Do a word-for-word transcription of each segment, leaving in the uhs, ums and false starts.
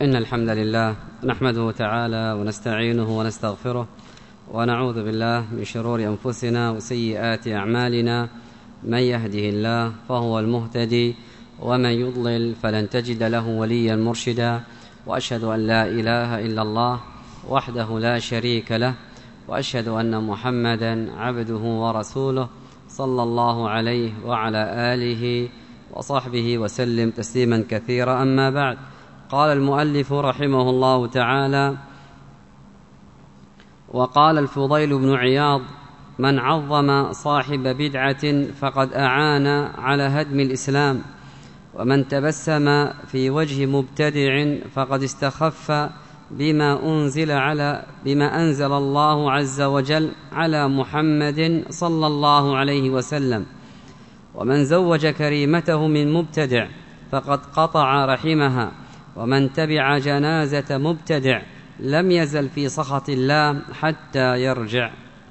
إن الحمد لله نحمده تعالى ونستعينه ونستغفره ونعوذ بالله من شرور أنفسنا وسيئات أعمالنا. من يهده الله فهو المهتدي ومن يضلل فلن تجد له وليا مرشدا. وأشهد أن لا إله إلا الله وحده لا شريك له، وأشهد أن محمدا عبده ورسوله صلى الله عليه وعلى آله وصحبه وسلم تسليما كثيرا. أما بعد، قال المؤلف رحمه الله تعالى: وقال الفضيل بن عياض: من عظم صاحب بدعة فقد أعان على هدم الإسلام، ومن تبسم في وجه مبتدع فقد استخف بما أنزل على بما أنزل الله عز وجل على محمد صلى الله عليه وسلم، ومن زوج كريمته من مبتدع فقد قطع رحمها، ومن تبع جنازة مبتدع لم يزل في سخط الله حتى يرجع.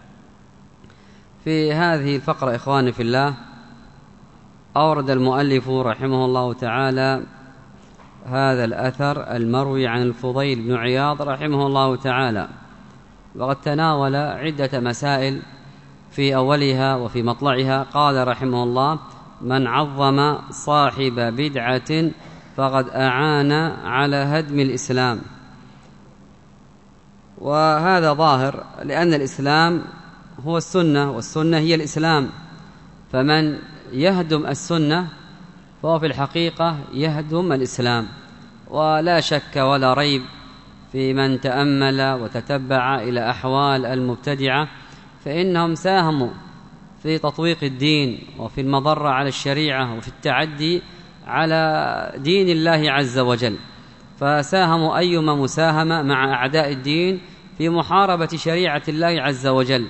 في هذه الفقرة إخواني في الله، أورد المؤلف رحمه الله تعالى هذا الأثر المروي عن الفضيل بن عياض رحمه الله تعالى، وقد تناول عدة مسائل في أولها وفي مطلعها. قال رحمه الله: من عظم صاحب بدعة فقد أعان على هدم الإسلام. وهذا ظاهر، لأن الإسلام هو السنة والسنة هي الإسلام، فمن يهدم السنة فهو في الحقيقة يهدم الإسلام. ولا شك ولا ريب في من تأمل وتتبع إلى أحوال المبتدعة فإنهم ساهموا في تطويق الدين وفي المضرة على الشريعة وفي التعدي على دين الله عز وجل، فساهموا أيما مساهمة مع أعداء الدين في محاربة شريعة الله عز وجل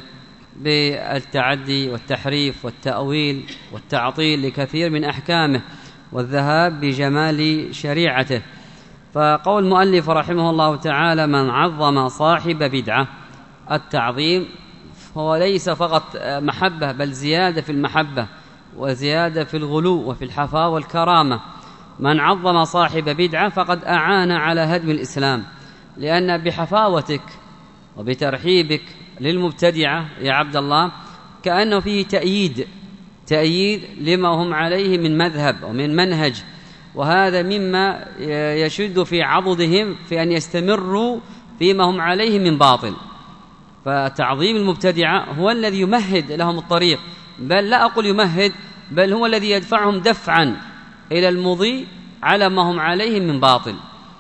بالتعدي والتحريف والتأويل والتعطيل لكثير من أحكامه والذهاب بجمال شريعته. فقول المؤلف رحمه الله تعالى: من عظم صاحب بدعة، التعظيم هو ليس فقط محبة بل زيادة في المحبة وزيادة في الغلو وفي الحفاوة والكرامة. من عظم صاحب بدعة فقد أعان على هدم الإسلام، لأن بحفاوتك وبترحيبك للمبتدعة يا عبد الله كأنه فيه تأييد تأييد لما هم عليه من مذهب ومن منهج، وهذا مما يشد في عضدهم في أن يستمروا فيما هم عليه من باطل. فتعظيم المبتدعة هو الذي يمهد لهم الطريق، بل لا أقول يمهد، بل هو الذي يدفعهم دفعا إلى المضي على ما هم عليه من باطل.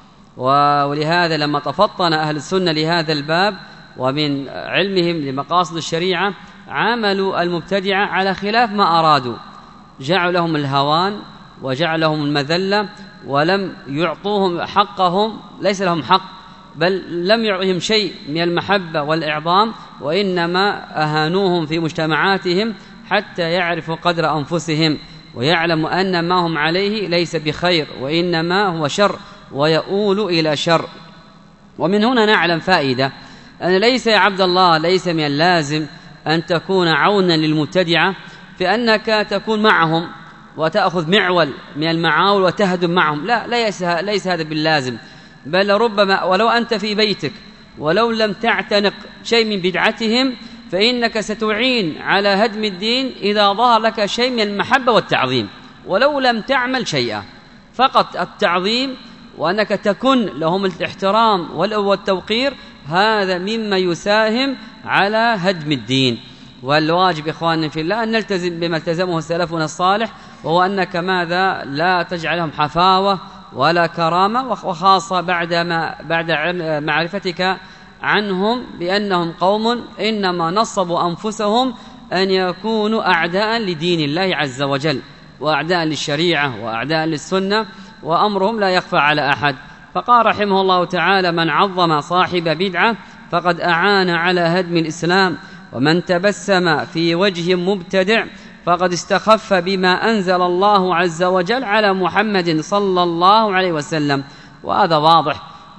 ولهذا لما تفطن أهل السنة لهذا الباب ومن علمهم لمقاصد الشريعة عاملوا المبتدعة على خلاف ما أرادوا، جعلوا لهم الهوان وجعلهم المذلة، ولم يعطوهم حقهم، ليس لهم حق، بل لم يعطهم شيء من المحبة والإعظام، وإنما أهانوهم في مجتمعاتهم حتى يعرفوا قدر أنفسهم ويعلموا أن ما هم عليه ليس بخير وإنما هو شر ويؤول إلى شر. ومن هنا نعلم فائدة أن ليس يا عبد الله ليس من اللازم أن تكون عونا للمبتدعة في أنك تكون معهم وتأخذ معول من المعاول وتهدم معهم، لا ليس, ليس هذا باللازم، بل ربما ولو أنت في بيتك ولو لم تعتنق شيء من بدعتهم فإنك ستعين على هدم الدين إذا ظهر لك شيء من المحبة والتعظيم، ولو لم تعمل شيئا. فقط التعظيم وأنك تكن لهم الاحترام والتوقير هذا مما يساهم على هدم الدين. والواجب إخواننا في الله أن نلتزم بما التزمه سلفنا الصالح، وهو أنك ماذا لا تجعلهم حفاوة ولا كرامة، وخاصة بعد ما بعد معرفتك عنهم بأنهم قوم إنما نصبوا أنفسهم أن يكونوا أعداء لدين الله عز وجل وأعداء للشريعة وأعداء للسنة، وأمرهم لا يخفى على أحد. فقال رحمه الله تعالى: من عظم صاحب بدعة فقد أعان على هدم الإسلام، ومن تبسم في وجه مبتدع فقد استخف بما أنزل الله عز وجل على محمد صلى الله عليه وسلم. وهذا واضح،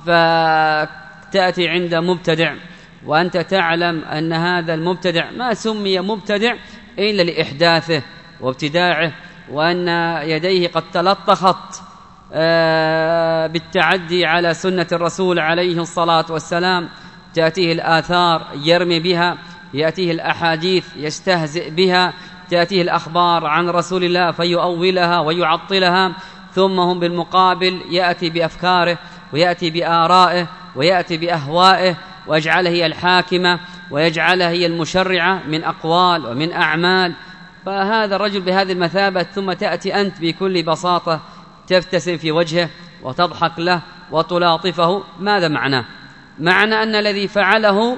فتأتي عند مبتدع وأنت تعلم أن هذا المبتدع ما سمي مبتدع إلا لإحداثه وابتداعه، وأن يديه قد تلطخت بالتعدي على سنة الرسول عليه الصلاة والسلام، تأتيه الآثار يرمي بها، يأتيه الأحاديث يستهزئ بها، تأتيه الأخبار عن رسول الله فيؤولها ويعطلها، ثم هم بالمقابل يأتي بأفكاره ويأتي بآرائه ويأتي بأهوائه ويجعلها هي الحاكمة ويجعلها هي المشرعة من أقوال ومن أعمال. فهذا الرجل بهذه المثابة، ثم تأتي أنت بكل بساطة تبتسم في وجهه وتضحك له وتلاطفه. ماذا معناه؟ معنى أن الذي فعله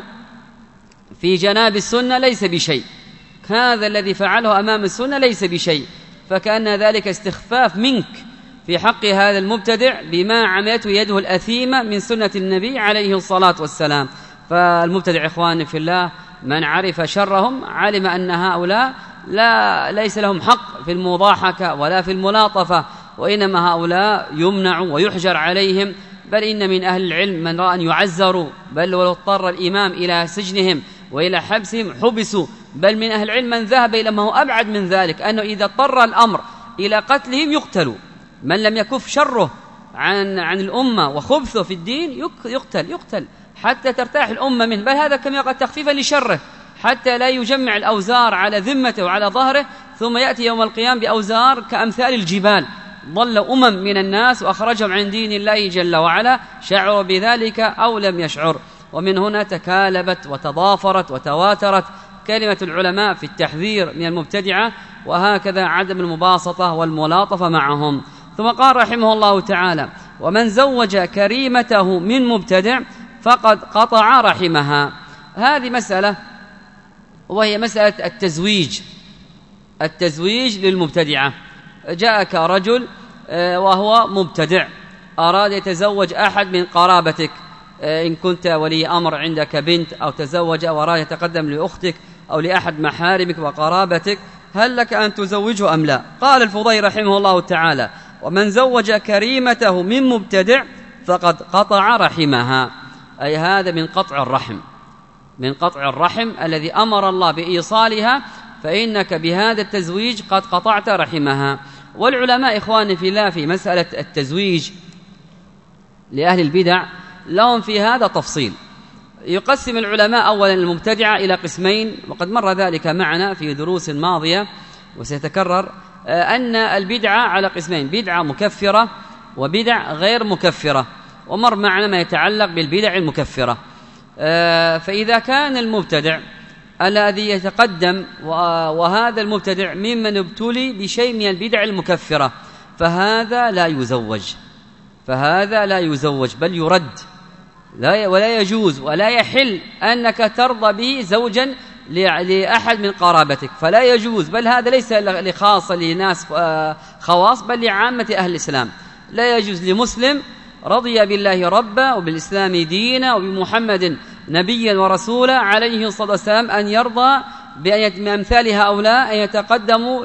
في جناب السنة ليس بشيء، هذا الذي فعله أمام السنة ليس بشيء، فكأن ذلك استخفاف منك في حق هذا المبتدع بما عملته يده الأثيمة من سنة النبي عليه الصلاة والسلام. فالمبتدع إخواني في الله من عرف شرهم علم أن هؤلاء لا ليس لهم حق في المضاحكة ولا في الملاطفة، وإنما هؤلاء يمنع ويحجر عليهم، بل إن من أهل العلم من رأى أن يعزروا، بل ولو اضطر الإمام إلى سجنهم وإلى حبسهم حبسوا، بل من أهل العلم من ذهب إلى ما هو أبعد من ذلك، أنه إذا اضطر الأمر إلى قتلهم يقتلوا، من لم يكف شره عن عن الأمة وخبثه في الدين يقتل يقتل حتى ترتاح الأمة منه، بل هذا كما يقال تخفيفا لشره، حتى لا يجمع الأوزار على ذمته وعلى ظهره، ثم يأتي يوم القيامة بأوزار كأمثال الجبال. ضل أمم من الناس وأخرجهم عن دين الله جل وعلا، شعروا بذلك أو لم يشعر. ومن هنا تكالبت وتضافرت وتواترت كلمة العلماء في التحذير من المبتدعة، وهكذا عدم المباسطة والملاطفة معهم. ثم قال رحمه الله تعالى: ومن زوج كريمته من مبتدع فقد قطع رحمها. هذه مسألة، وهي مسألة التزويج التزويج للمبتدعة. جاءك رجل وهو مبتدع أراد يتزوج أحد من قرابتك، إن كنت ولي أمر عندك بنت، أو تزوج وأراد يتقدم لأختك أو لأحد محارمك وقرابتك، هل لك أن تزوجه أم لا؟ قال الفضيل رحمه الله تعالى: ومن زوج كريمته من مبتدع فقد قطع رحمها، أي هذا من قطع الرحم، من قطع الرحم الذي أمر الله بإيصالها، فإنك بهذا التزويج قد قطعت رحمها. والعلماء إخواني في الله في مسألة التزويج لأهل البدع لهم في هذا تفصيل. يقسم العلماء أولا المبتدعة إلى قسمين، وقد مر ذلك معنا في دروس ماضية وسيتكرر، أن البدعة على قسمين: بدعة مكفرة وبدع غير مكفرة، ومر معنا ما يتعلق بالبدع المكفرة. فإذا كان المبتدع الذي يتقدم وهذا المبتدع ممن ابتلي بشيء من البدع المكفرة، فهذا لا يزوج فهذا لا يزوج بل يرد، لا ولا يجوز ولا يحل أنك ترضى به زوجا لأحد من قرابتك، فلا يجوز، بل هذا ليس لخاصة لناس خواص بل لعامة أهل الإسلام. لا يجوز لمسلم رضي بالله ربا وبالإسلام دينا وبمحمد نبيا ورسولا عليه الصلاة والسلام أن يرضى بأمثال هؤلاء أن يتقدموا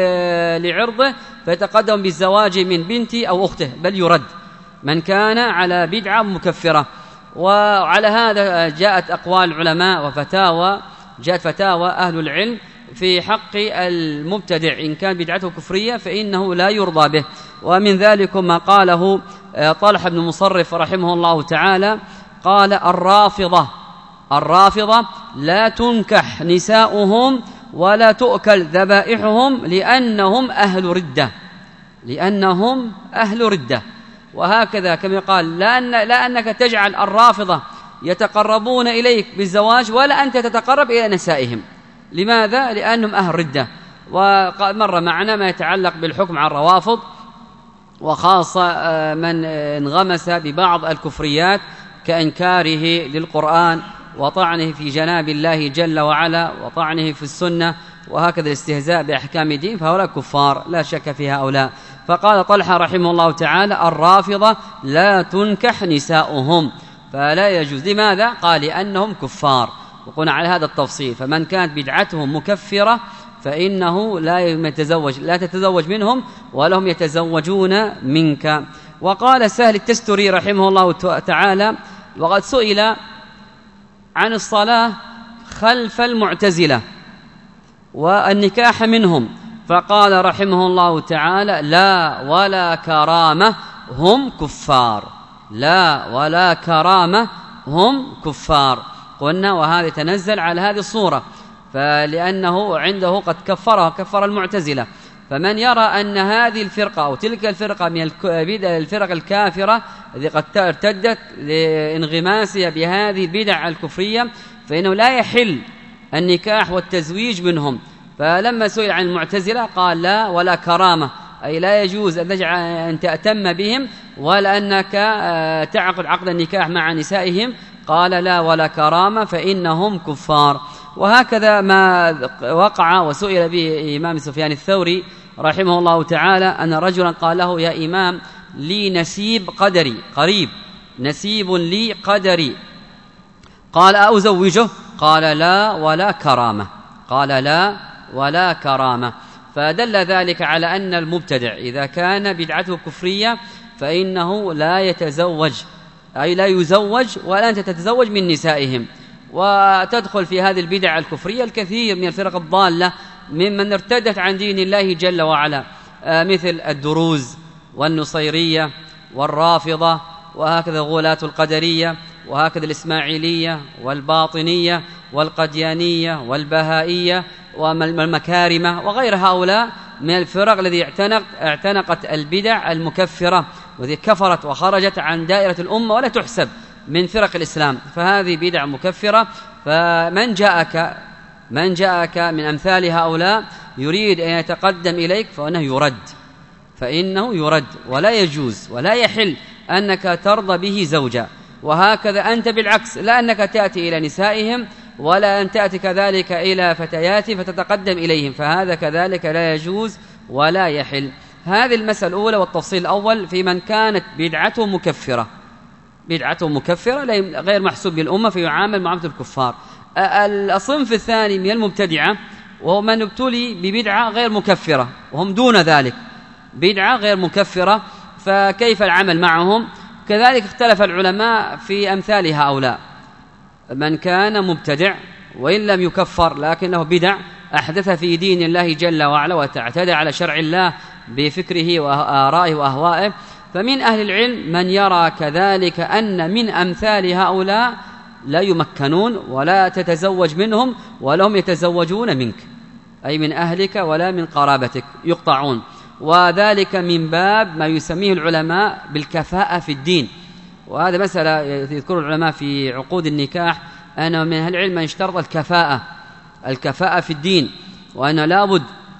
لعرضه فيتقدم بالزواج من بنتي أو أخته، بل يرد من كان على بدعة مكفرة. وعلى هذا جاءت أقوال العلماء وفتاوى جاءت فتاوى أهل العلم في حق المبتدع إن كان بدعته كفرية فإنه لا يرضى به. ومن ذلك ما قاله طلحة بن مصرف رحمه الله تعالى، قال: الرافضة الرافضة لا تنكح نساؤهم ولا تؤكل ذبائحهم لأنهم أهل ردة لأنهم أهل ردة. وهكذا كما قال: لا, أن لا أنك تجعل الرافضة يتقربون إليك بالزواج ولا أنت تتقرب إلى نسائهم. لماذا؟ لأنهم أهل ردة. ومر معنا ما يتعلق بالحكم على الروافض، وخاصة من انغمس ببعض الكفريات كإنكاره للقرآن وطعنه في جناب الله جل وعلا وطعنه في السنة، وهكذا الاستهزاء بأحكام الدين، فهؤلاء كفار لا شك في هؤلاء. فقال طلحة رحمه الله تعالى: الرافضة لا تنكح نساؤهم، فلا يجوز. لماذا؟ قال: لأنهم كفار. وقلنا على هذا التفصيل، فمن كانت بدعتهم مكفرة فإنه لا يتزوج لا تتزوج منهم ولهم يتزوجون منك. وقال سهل التستري رحمه الله تعالى: وقد سئل عن الصلاة خلف المعتزلة والنكاح منهم، فقال رحمه الله تعالى: لا ولا كرامة هم كفار، لا ولا كرامة هم كفار. قلنا وهذا يتنزل على هذه الصورة، فلأنه عنده قد كفره كفر المعتزلة. فمن يرى أن هذه الفرقة أو تلك الفرقة من الفرق الكافرة التي قد ارتدت لانغماسها بهذه البدع الكفرية، فإنه لا يحل النكاح والتزويج منهم. فلما سئل عن المعتزلة قال لا ولا كرامة، أي لا يجوز أن تأتم بهم ولا أنك تعقد عقد النكاح مع نسائهم. قال لا ولا كرامة فإنهم كفار. وهكذا ما وقع وسئل به إمام سفيان الثوري رحمه الله تعالى أن رجلا قال له يا إمام لي نسيب قدري قريب، نسيب لي قدري، قال أزوجه؟ قال لا ولا كرامة، قال لا ولا كرامة. فدل ذلك على أن المبتدع إذا كان بدعته كفرية فإنه لا يتزوج، أي لا يزوج ولا أنت تتزوج من نسائهم. وتدخل في هذه البدع الكفرية الكثير من الفرق الضالة ممن ارتدت عن دين الله جل وعلا، مثل الدروز والنصيرية والرافضة، وهكذا غلاة القدرية، وهكذا الإسماعيلية والباطنية والقديانية والبهائية والمكارمة وغير هؤلاء من الفرق الذي اعتنق اعتنقت البدع المكفرة وذي كفرت وخرجت عن دائرة الأمة ولا تحسب من فرق الإسلام. فهذه بدع مكفرة. فمن جاءك من جاءك من أمثال هؤلاء يريد أن يتقدم إليك فإنه يرد، فإنه يرد ولا يجوز ولا يحل أنك ترضى به زوجا. وهكذا أنت بالعكس، لا أنك تأتي إلى نسائهم ولا أن تأتي كذلك إلى فتيات فتتقدم إليهم، فهذا كذلك لا يجوز ولا يحل. هذه المسألة الأولى والتفصيل الأول في من كانت بدعته مكفرة، بدعته مكفرة غير محسوب بالأمة فيعامل معاملة الكفار. الصنف الثاني من المبتدعة وهو من ابتلي ببدعة غير مكفرة وهم دون ذلك، بدعة غير مكفرة، فكيف العمل معهم؟ كذلك اختلف العلماء في أمثال هؤلاء. من كان مبتدع وإن لم يكفر لكنه بدع أحدث في دين الله جل وعلا وتعتدى على شرع الله بفكره وآرائه وأهوائه، فمن أهل العلم من يرى كذلك أن من أمثال هؤلاء لا يمكنون ولا تتزوج منهم ولا هم يتزوجون منك، أي من أهلك ولا من قرابتك، يقطعون. وذلك من باب ما يسميه العلماء بالكفاءة في الدين. وهذا مسألة يذكر العلماء في عقود النكاح أن من أهل العلم من اشترط الكفاءة الكفاءة في الدين، وأن لابد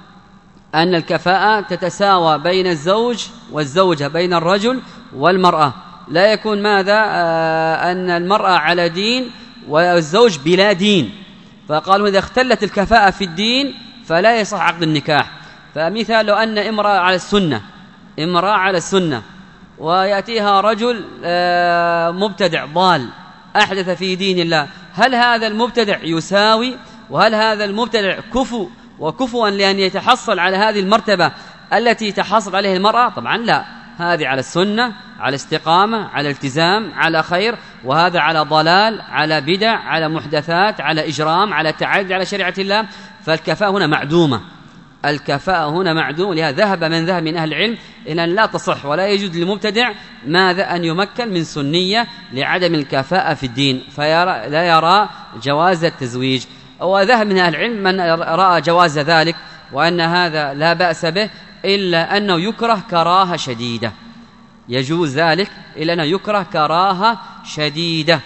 أن الكفاءة تتساوى بين الزوج والزوجة، بين الرجل والمرأة، لا يكون ماذا آه أن المرأة على دين والزوج بلا دين. فقالوا إذا اختلت الكفاءة في الدين فلا يصح عقد النكاح. فمثال لو أن امرأة على السنة امرأة على السنة ويأتيها رجل آه مبتدع ضال أحدث في دين الله، هل هذا المبتدع يساوي؟ وهل هذا المبتدع كفو وكفوا لأن يتحصل على هذه المرتبة التي تحصل عليها المرأة؟ طبعا لا، هذه على السنة، على استقامة، على التزام، على خير، وهذا على ضلال، على بدع، على محدثات، على إجرام، على تعدي على شريعة الله. فالكفاءة هنا معدومة، الكفاءة هنا معدومة. لهذا ذهب من ذهب من أهل العلم إلى أن لا تصح ولا يجوز للمبتدع ماذا أن يمكن من سنية لعدم الكفاءة في الدين، فلا لا يرى جواز التزويج. وذهب من أهل العلم من رأى جواز ذلك وأن هذا لا بأس به، إلا أنه يكره كراهة شديدة، يجوز ذلك إلا أنه يكره كراهة شديدة،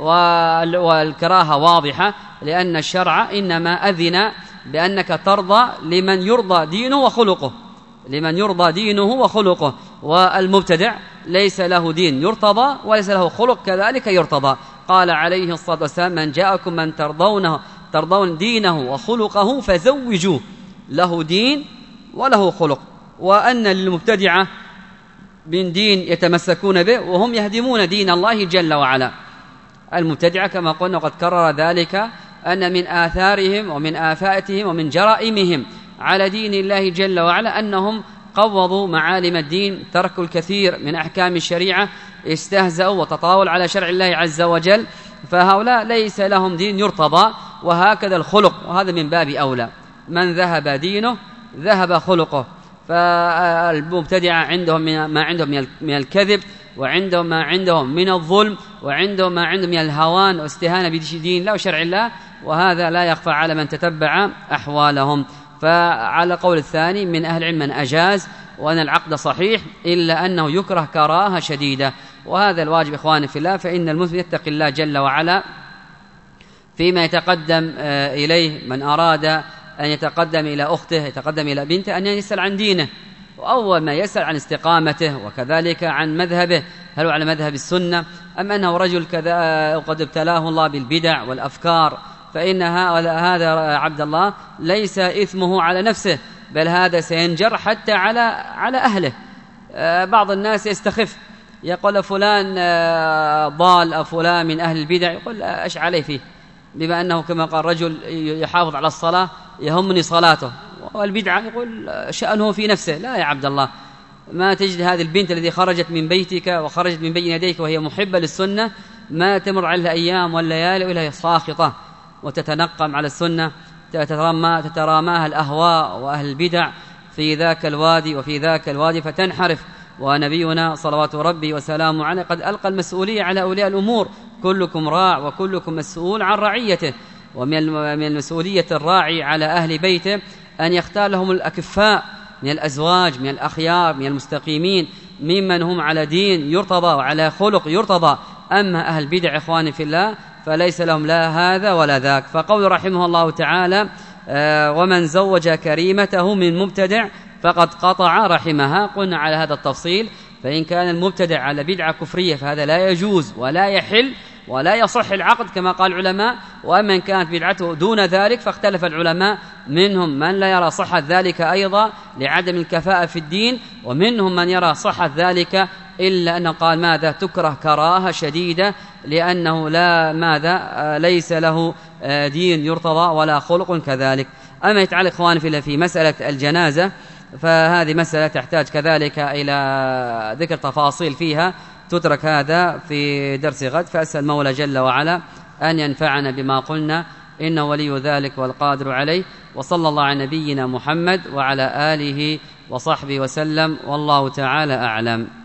والكراهة واضحة لأن الشرع إنما أذن بأنك ترضى لمن يرضى دينه وخلقه، لمن يرضى دينه وخلقه. والمبتدع ليس له دين يرتضى وليس له خلق كذلك يرتضى. قال عليه الصلاة والسلام من جاءكم من ترضونه ترضون دينه وخلقه فزوجوه، له دين وله خلق. وأن للمبتدعة من دين يتمسكون به وهم يهدمون دين الله جل وعلا. المبتدعة كما قلنا وقد كرر ذلك أن من آثارهم ومن آفاتهم ومن جرائمهم على دين الله جل وعلا أنهم قوضوا معالم الدين، تركوا الكثير من أحكام الشريعة، استهزأوا وتطاول على شرع الله عز وجل. فهؤلاء ليس لهم دين يرتضى، وهكذا الخلق، وهذا من باب أولى، من ذهب دينه ذهب خلقه. فالمبتدعة عندهم ما عندهم من الكذب، وعندهم ما عندهم من الظلم، وعندهم ما عندهم من الهوان واستهانة بدين الله وشرع الله، وهذا لا يخفى على من تتبع أحوالهم. فعلى قول الثاني من أهل العلم من أجاز وأن العقد صحيح، إلا أنه يكره كراهة شديدة، وهذا الواجب إخواني في الله. فإن المسلم يتقي الله جل وعلا فيما يتقدم إليه. من أراد أن يتقدم إلى أخته، يتقدم إلى بنته، أن يسأل عن دينه، وأول ما يسأل عن استقامته، وكذلك عن مذهبه، هل هو على مذهب السنة أم أنه رجل كذا وقد ابتلاه الله بالبدع والأفكار، فإن هذا عبد الله ليس إثمه على نفسه، بل هذا سينجر حتى على على أهله. بعض الناس يستخف، يقول فلان ضال أو فلان من أهل البدع، يقول أش عليه فيه، بما أنه كما قال رجل يحافظ على الصلاة يهمني صلاته، والبدعة يقول شأنه في نفسه. لا يا عبد الله، ما تجد هذه البنت التي خرجت من بيتك وخرجت من بين يديك وهي محبة للسنة، ما تمر عليها أيام والليالي ولا هي ساخطة وتتنقم على السنة، تتراماها الأهواء وأهل البدع في ذاك الوادي وفي ذاك الوادي فتنحرف. ونبينا صلوات ربي وسلامه عليه قد ألقى المسؤولية على أولياء الأمور، كلكم راع وكلكم مسؤول عن رعيته. ومن المسؤولية الراعي على أهل بيته أن يختار لهم الأكفاء من الأزواج، من الأخيار، من المستقيمين، ممن هم على دين يرتضى وعلى خلق يرتضى. أما أهل بدع إخواني في الله فليس لهم لا هذا ولا ذاك. فقول رحمه الله تعالى آه ومن زوج كريمته من مبتدع فقد قطع رحمها. قلنا على هذا التفصيل، فإن كان المبتدع على بدعة كفرية فهذا لا يجوز ولا يحل ولا يصح العقد كما قال العلماء. وأما إن كانت بدعته دون ذلك فاختلف العلماء، منهم من لا يرى صحة ذلك أيضا لعدم الكفاءة في الدين، ومنهم من يرى صحة ذلك إلا أنه قال ماذا تكره كراهة شديدة، لأنه لا ماذا ليس له دين يرتضى ولا خلق كذلك. أما يتعلق إخواني في في مسألة الجنازة فهذه مسألة تحتاج كذلك إلى ذكر تفاصيل فيها، تترك هذا في درس غد. فأسأل مولى جل وعلا أن ينفعنا بما قلنا، إنه ولي ذلك والقادر عليه. وصلى الله على نبينا محمد وعلى آله وصحبه وسلم، والله تعالى أعلم.